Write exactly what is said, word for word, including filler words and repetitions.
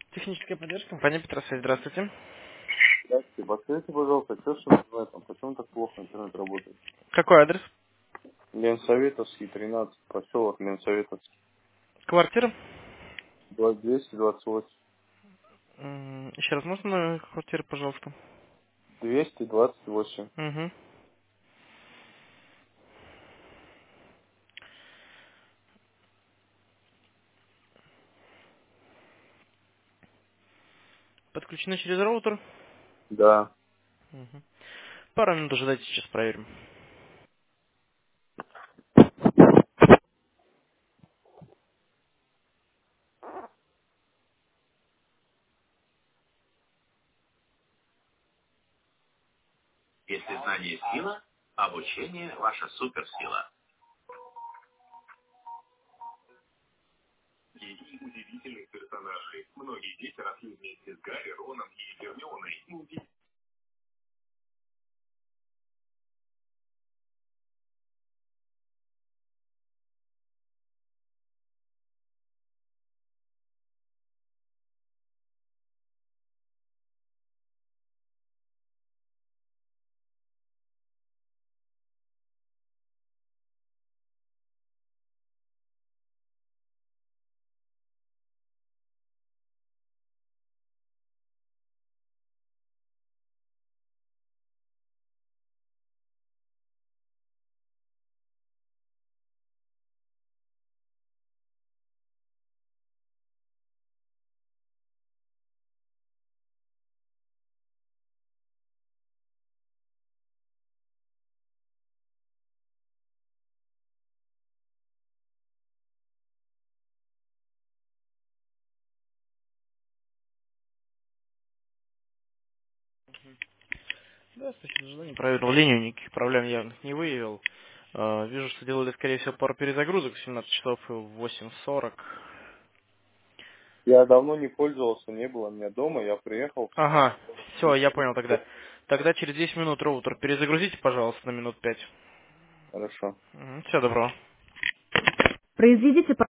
Техническая поддержка, компания Петросвязь, здравствуйте. Здравствуйте, подскажите, пожалуйста, что ж в этом? Почему так плохо интернет работает? Какой адрес? Ленсоветовский, тринадцать, поселок Ленсоветовский, Квартира? двести двадцать восемь. М, Еще раз, можно номер квартиры, пожалуйста? двести двадцать восемь. Угу. Подключено через роутер? Да. Угу. Пару минут ожидайте, сейчас проверим. Если знание сила, обучение ваша суперсила. Гений удивительных персонажей. Многие дети росли вместе с Гарри, Роном и Гермионой. Да, спасибо за желание. Проверил линию, никаких проблем явных не выявил. Э, Вижу, что делали, скорее всего, пару перезагрузок в семнадцать часов и в восемь сорок. Я давно не пользовался, не было меня дома, я приехал. Ага, все, я понял тогда. Тогда через десять минут роутер перезагрузите, пожалуйста, на минут пять. Хорошо. Все, добро. Произведите